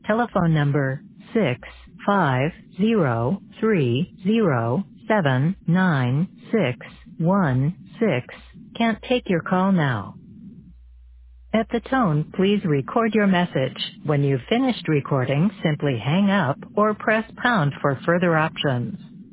telephone number 65030796616 can't take your call now. At the tone, please record your message. When you've finished recording, simply hang up or press pound for further options.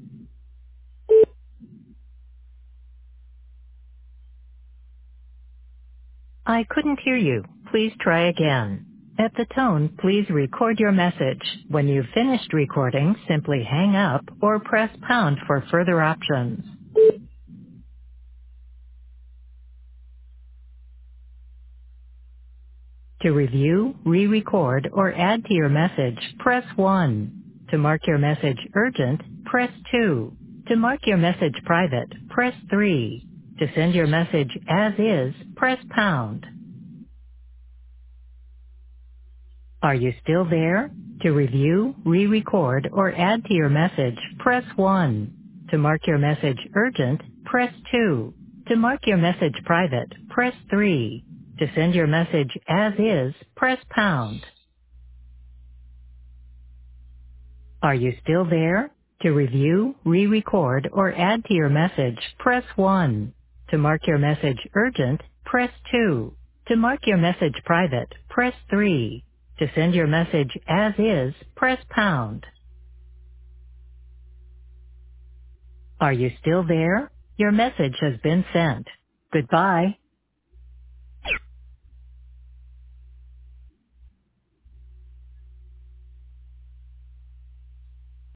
I couldn't hear you. Please try again. At the tone, please record your message. When you've finished recording, simply hang up or press pound for further options. To review, re-record, or add to your message, press 1. To mark your message urgent, press 2. To mark your message private, press 3. To send your message as is, press pound. Are you still there? To review, re-record, or add to your message, press 1. To mark your message urgent, press 2. To mark your message private, press 3. To send your message as is, press pound. Are you still there? To review, re-record, or add to your message, press 1. To mark your message urgent, press 2. To mark your message private, press 3. To send your message as is, press pound. Are you still there? Your message has been sent. Goodbye.